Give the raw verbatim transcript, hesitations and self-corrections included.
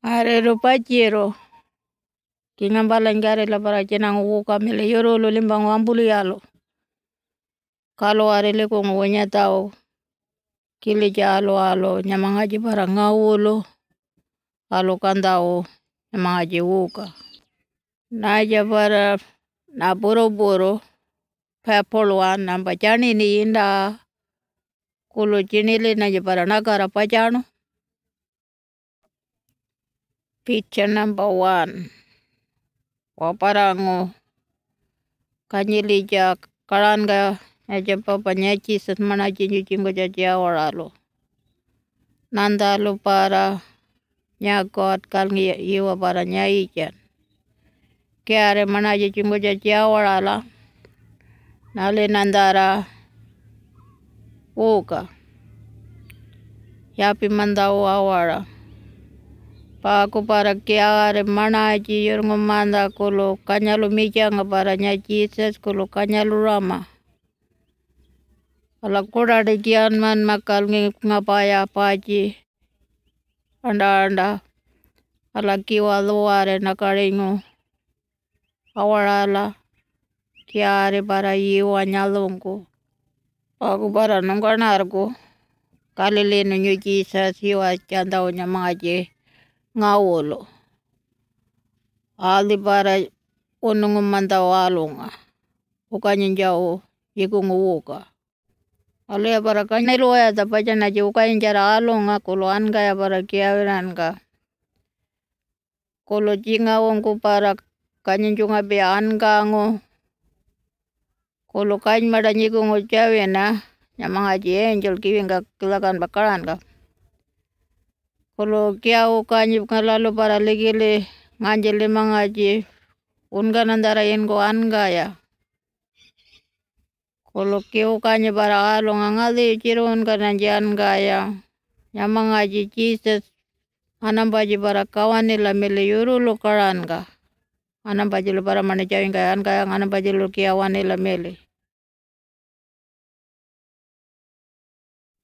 Arero pachero kingambalangare la para chenang uka mele yoro lo limbang wambulu yalo. Kalau arele ko ngonya tao kili jalo alo nyamangaji para ngawulo alo kandao nyamangaji uka. Naja para na boro-boro pepolwan namba jani ni inda kulo jinili naja para nagara pajano. Picture number one. Waparango kanyili ja karanga naja papa nyachi sasmana jinju jingo jaja waralo. Nandalo para nyagot kalngi iwa para nyaijan. Kiare manaja jingo jaja warala. Nale nandara uka. Yapi mandao awara. Paku para kiare manaji yurungo manda kulo kanyalu mijanga para nyaji Jesus kulo kanyalu rama. Ala kurade kian man makal ngapaya paji. Anda anda. Ala kiwa luare nakaringo. Awarala. Kiare para yiwa nyalungu. Paku para nungkanarku. Kalilino nyu Jesus yiwa candao nyamaje. Ngawulo. Ali para unungu manda walunga. Ukanya njao yikungu uka. Ali para kanya iluaya tapaja naji ukanya njara alunga kulo anga ya para kiawiranga. Kulo jinga ungu para kanya njunga be angango. Kulo kanya mada nyikungu jawina. Nyamangaji angel kiwinga kilakan bakaranga. Kulo kia ukanya lalu para ligili nganjili mangaji unga nandara yengo anga ya. Kulo kia ukanya para alunga ngali jiru unga nanji anga ya. Nyamangaji Jesus anambaji para kawani la mele yuru lukaranga. Anambaji lu para manijawinga anga ya anambaji lu kia wani la mele.